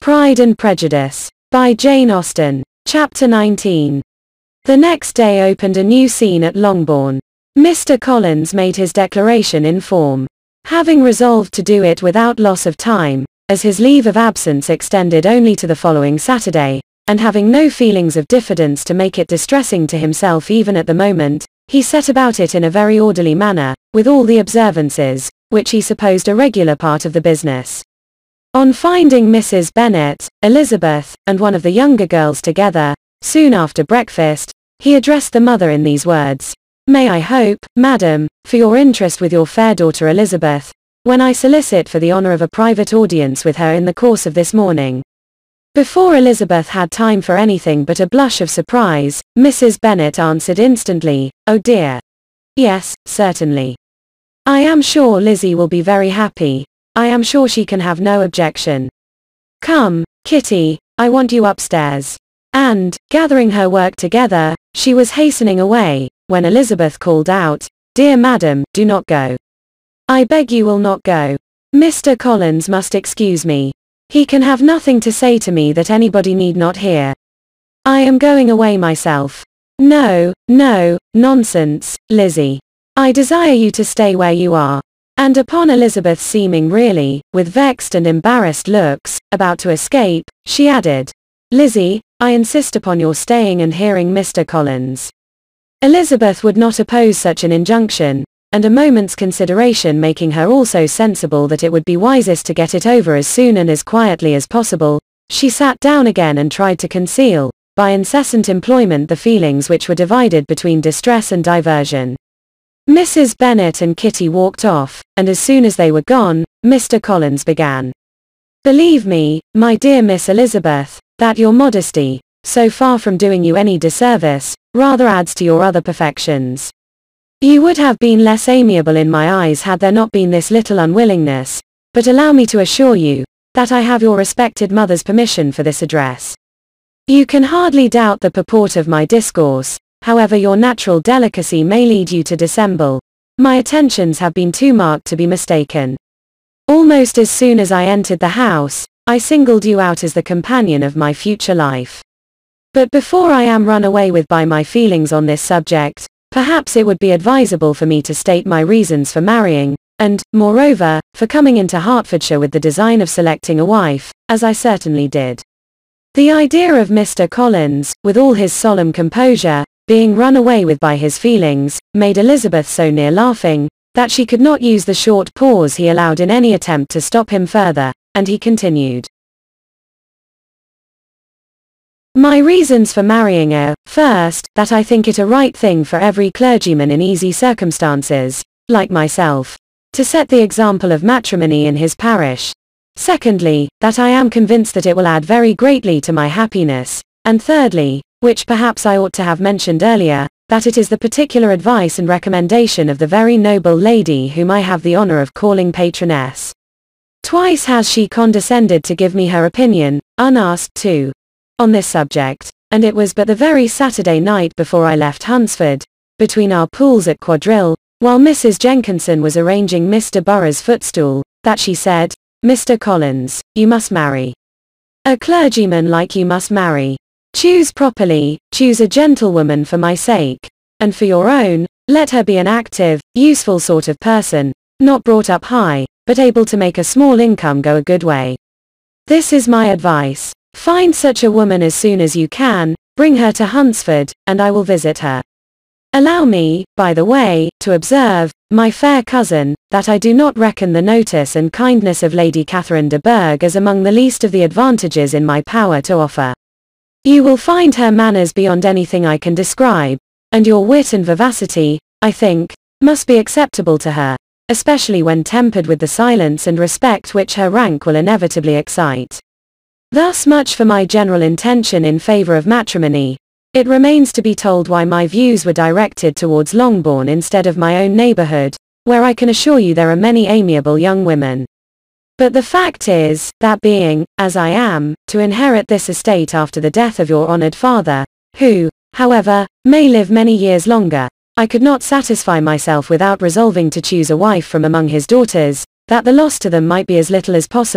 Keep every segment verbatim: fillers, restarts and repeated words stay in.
Pride and Prejudice, by Jane Austen. Chapter nineteen. The next day opened a new scene at Longbourn. Mister Collins made his declaration in form. Having resolved to do it without loss of time, as his leave of absence extended only to the following Saturday, and having no feelings of diffidence to make it distressing to himself even at the moment, he set about it in a very orderly manner, with all the observances, which he supposed a regular part of the business. On finding Missus Bennet, Elizabeth, and one of the younger girls together, soon after breakfast, he addressed the mother in these words: "May I hope, madam, for your interest with your fair daughter Elizabeth, when I solicit for the honour of a private audience with her in the course of this morning." Before Elizabeth had time for anything but a blush of surprise, Missus Bennet answered instantly, "Oh dear. Yes, certainly. I am sure Lizzie will be very happy. I am sure she can have no objection. Come, Kitty, I want you upstairs." And, gathering her work together, she was hastening away, when Elizabeth called out, "Dear madam, do not go. I beg you will not go. Mister Collins must excuse me. He can have nothing to say to me that anybody need not hear. I am going away myself." "No, no, nonsense, Lizzie. I desire you to stay where you are." And upon Elizabeth seeming really, with vexed and embarrassed looks, about to escape, she added, "Lizzie, I insist upon your staying and hearing Mister Collins." Elizabeth would not oppose such an injunction, and a moment's consideration making her also sensible that it would be wisest to get it over as soon and as quietly as possible, she sat down again and tried to conceal, by incessant employment, the feelings which were divided between distress and diversion. Missus Bennet and Kitty walked off, and as soon as they were gone, Mister Collins began. "Believe me, my dear Miss Elizabeth, that your modesty, so far from doing you any disservice, rather adds to your other perfections. You would have been less amiable in my eyes had there not been this little unwillingness, but allow me to assure you, that I have your respected mother's permission for this address. You can hardly doubt the purport of my discourse, however your natural delicacy may lead you to dissemble. My attentions have been too marked to be mistaken. Almost as soon as I entered the house, I singled you out as the companion of my future life. But before I am run away with by my feelings on this subject, perhaps it would be advisable for me to state my reasons for marrying, and, moreover, for coming into Hertfordshire with the design of selecting a wife, as I certainly did." The idea of Mister Collins, with all his solemn composure, being run away with by his feelings, made Elizabeth so near laughing, that she could not use the short pause he allowed in any attempt to stop him further, and he continued. "My reasons for marrying are, first, that I think it a right thing for every clergyman in easy circumstances, like myself, to set the example of matrimony in his parish. Secondly, that I am convinced that it will add very greatly to my happiness, and thirdly, which perhaps I ought to have mentioned earlier, that it is the particular advice and recommendation of the very noble lady whom I have the honor of calling patroness. Twice has she condescended to give me her opinion, unasked too, on this subject, and it was but the very Saturday night before I left Hunsford, between our pools at quadrille, while Missus Jenkinson was arranging Mister Borough's footstool, that she said, 'Mister Collins, you must marry. A clergyman like you must marry. Choose properly, choose a gentlewoman for my sake, and for your own, let her be an active, useful sort of person, not brought up high, but able to make a small income go a good way. This is my advice. Find such a woman as soon as you can, bring her to Hunsford, and I will visit her. Allow me, by the way, to observe, my fair cousin, that I do not reckon the notice and kindness of Lady Catherine de Bourgh as among the least of the advantages in my power to offer. You will find her manners beyond anything I can describe, and your wit and vivacity, I think, must be acceptable to her, especially when tempered with the silence and respect which her rank will inevitably excite. Thus much for my general intention in favor of matrimony. It remains to be told why my views were directed towards Longbourn instead of my own neighborhood, where I can assure you there are many amiable young women. But the fact is, that being, as I am, to inherit this estate after the death of your honored father, who, however, may live many years longer, I could not satisfy myself without resolving to choose a wife from among his daughters, that the loss to them might be as little as possible,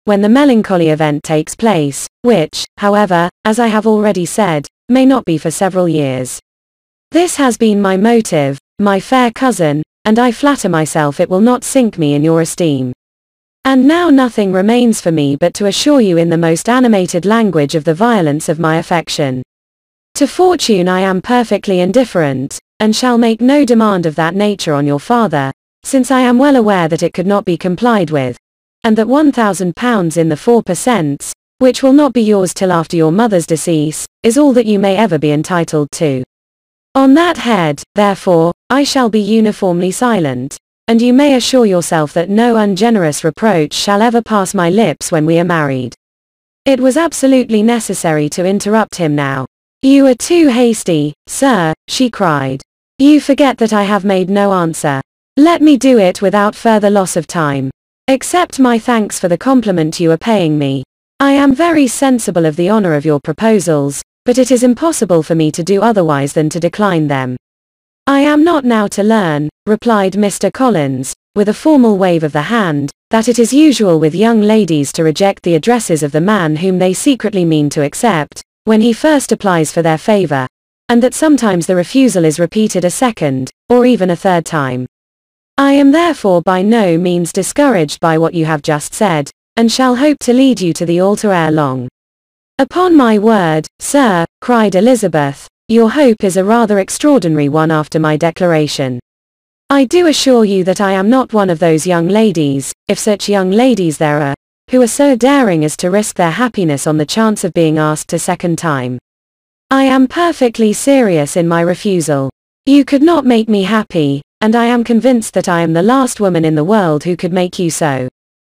when the melancholy event takes place, which, however, as I have already said, may not be for several years. This has been my motive, my fair cousin, and I flatter myself it will not sink me in your esteem. And now nothing remains for me but to assure you in the most animated language of the violence of my affection. To fortune I am perfectly indifferent, and shall make no demand of that nature on your father, since I am well aware that it could not be complied with, and that one thousand pounds in the four per cents, which will not be yours till after your mother's decease, is all that you may ever be entitled to. On that head, therefore, I shall be uniformly silent, and you may assure yourself that no ungenerous reproach shall ever pass my lips when we are married. It was absolutely necessary to interrupt him now. You are too hasty, sir, she cried. You forget that I have made no answer. Let me do it without further loss of time. Accept my thanks for the compliment you are paying me. I am very sensible of the honor of your proposals, but it is impossible for me to do otherwise than to decline them. I am not now to learn, replied Mister Collins, with a formal wave of the hand, that it is usual with young ladies to reject the addresses of the man whom they secretly mean to accept, when he first applies for their favor, and that sometimes the refusal is repeated a second, or even a third time. I am therefore by no means discouraged by what you have just said, and shall hope to lead you to the altar ere long. Upon my word, sir, cried Elizabeth, your hope is a rather extraordinary one after my declaration. I do assure you that I am not one of those young ladies, if such young ladies there are, who are so daring as to risk their happiness on the chance of being asked a second time. I am perfectly serious in my refusal. You could not make me happy, and I am convinced that I am the last woman in the world who could make you so.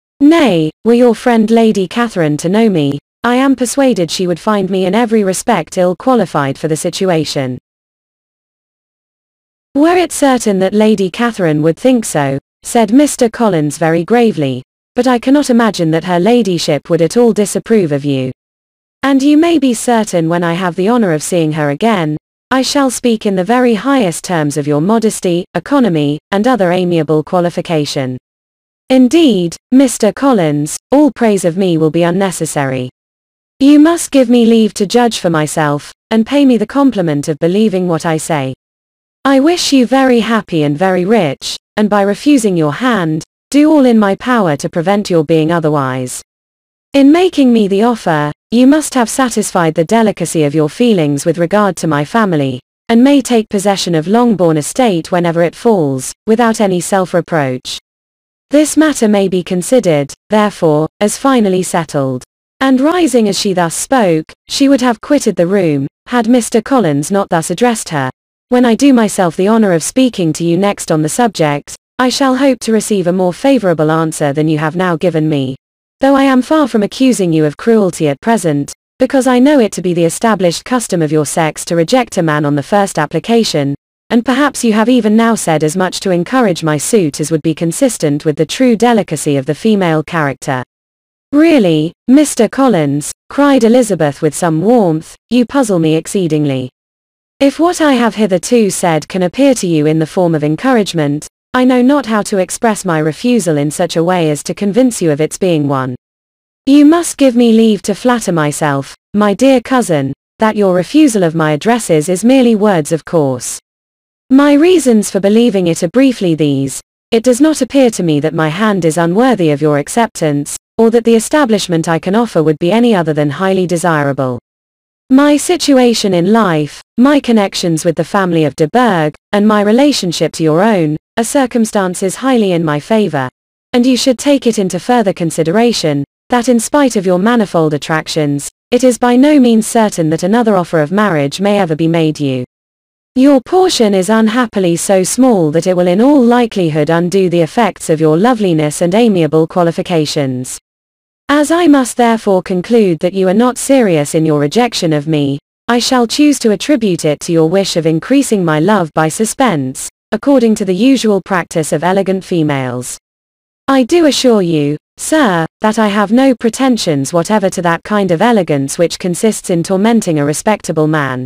Nay, were your friend Lady Catherine to know me, I am persuaded she would find me in every respect ill qualified for the situation. Were it certain that Lady Catherine would think so, said Mister Collins very gravely, but I cannot imagine that her ladyship would at all disapprove of you. And you may be certain when I have the honor of seeing her again, I shall speak in the very highest terms of your modesty, economy, and other amiable qualification. Indeed, Mister Collins, all praise of me will be unnecessary. You must give me leave to judge for myself, and pay me the compliment of believing what I say. I wish you very happy and very rich, and by refusing your hand, do all in my power to prevent your being otherwise. In making me the offer, you must have satisfied the delicacy of your feelings with regard to my family, and may take possession of Longbourn estate whenever it falls, without any self-reproach. This matter may be considered, therefore, as finally settled. And rising as she thus spoke, she would have quitted the room, had Mister Collins not thus addressed her. When I do myself the honor of speaking to you next on the subject, I shall hope to receive a more favorable answer than you have now given me. Though I am far from accusing you of cruelty at present, because I know it to be the established custom of your sex to reject a man on the first application, and perhaps you have even now said as much to encourage my suit as would be consistent with the true delicacy of the female character. Really, Mister Collins, cried Elizabeth with some warmth, you puzzle me exceedingly. If what I have hitherto said can appear to you in the form of encouragement, I know not how to express my refusal in such a way as to convince you of its being one. You must give me leave to flatter myself, my dear cousin, that your refusal of my addresses is merely words of course. My reasons for believing it are briefly these. It does not appear to me that my hand is unworthy of your acceptance, or that the establishment I can offer would be any other than highly desirable. My situation in life, my connections with the family of de Burgh, and my relationship to your own, are circumstances highly in my favor, and you should take it into further consideration, that in spite of your manifold attractions, it is by no means certain that another offer of marriage may ever be made you. Your portion is unhappily so small that it will in all likelihood undo the effects of your loveliness and amiable qualifications. As I must therefore conclude that you are not serious in your rejection of me, I shall choose to attribute it to your wish of increasing my love by suspense, according to the usual practice of elegant females. I do assure you, sir, that I have no pretensions whatever to that kind of elegance which consists in tormenting a respectable man.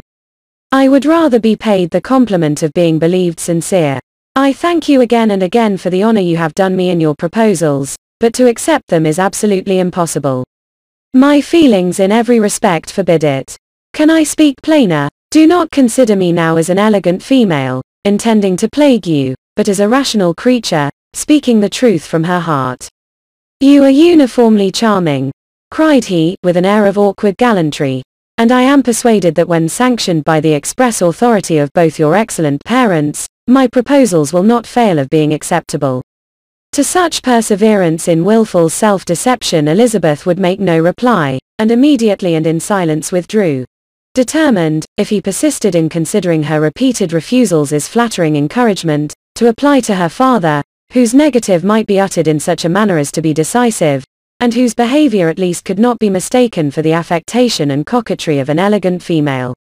I would rather be paid the compliment of being believed sincere. I thank you again and again for the honor you have done me in your proposals, but to accept them is absolutely impossible. My feelings in every respect forbid it. Can I speak plainer? Do not consider me now as an elegant female, intending to plague you, but as a rational creature, speaking the truth from her heart. You are uniformly charming, cried he, with an air of awkward gallantry, and I am persuaded that when sanctioned by the express authority of both your excellent parents, my proposals will not fail of being acceptable. To such perseverance in wilful self-deception Elizabeth would make no reply, and immediately and in silence withdrew. Determined, if he persisted in considering her repeated refusals as flattering encouragement, to apply to her father, whose negative might be uttered in such a manner as to be decisive, and whose behavior at least could not be mistaken for the affectation and coquetry of an elegant female.